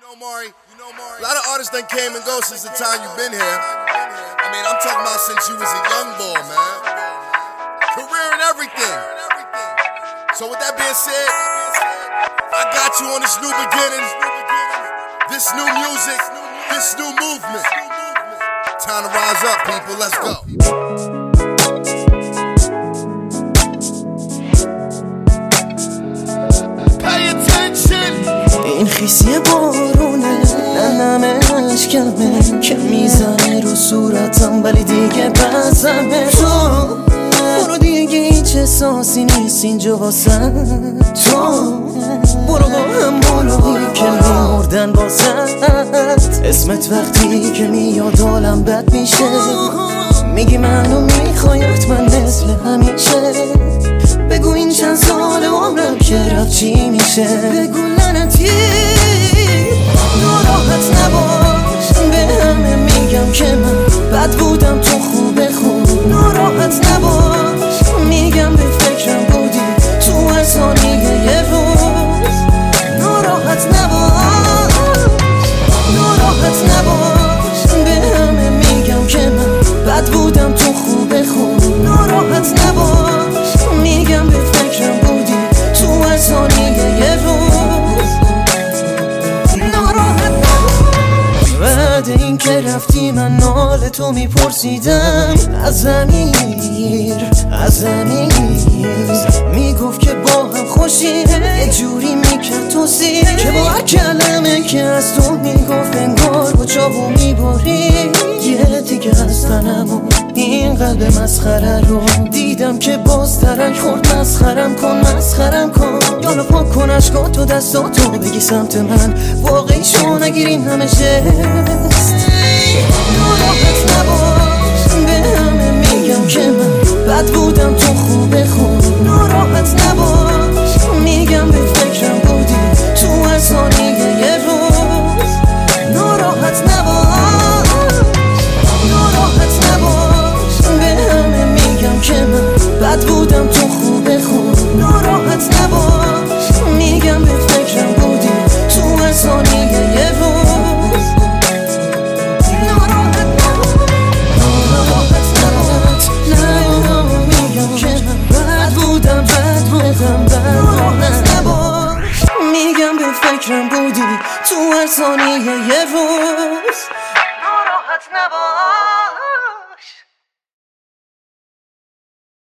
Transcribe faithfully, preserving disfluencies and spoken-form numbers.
know, Maury, you know, Maury, a lot of artists done came and go since the time you've been here. I mean, I'm talking about since you was a young boy, man. Career and everything. So with that being said, I got you on this new beginning, this new music, this new movement. Time to rise up, people, let's go. این خیسی بارونه ننمش کمه که میزنه رو صورتم ولی دیگه بزمه تو برو دیگه هیچ احساسی نیست اینجا واسه تو برو با هم بالایی که میمردن واسه اسمت وقتی که میاد حالم بد میشه میگی منو میخوای حتما مثل همیشه بگو این چند سال عمرم که رفت چی میشه بگو لعنتی ناراحت نباش به همه میگم که من بد بودم تو خوبه خوب ناراحت نباش میگم به فکرم بودی تو هر ثانیه یه روز ناراحت نباش ناراحت نباش به همه میگم که من بد بودم تو خوبه خوب ناراحت نباش میگم به فکرم بودی تو هر ثانیه یه روز ناراحت نباش بعد این که رفتی من نال تو میپرسیدم از امیر از امیر میگفت که با هم خوشیه یه جوری میکرد تو سیر که با هر کلمه که از تو میگفت انگار با چاقو میباری یه دیگه از تنمو این قلب مسخره رو دیدم که باز ترک خورد مسخرم کن مسخرم کن یالا پاک کن عشقاتو دستاتو بگی سمت من واقعی شو نگیر این همه جست ناراحت نباش به همه میگم که من بد بودم تو خوبه خوب ناراحت نباش میگم به فکرم بودی تو هر ثانیه یه روز ناراحت نباش ناراحت نباش به همه میگم که من بد بودم تو خوبه خوب ناراحت نباش میگم به فکرم بودی تو هر ثانیه یه روز ناراحت نباش ناراحت نباش نه میگم که من بد بودم بد بودم بد ناراحت نباش میگم به فکرم بودی تو هر ثانیه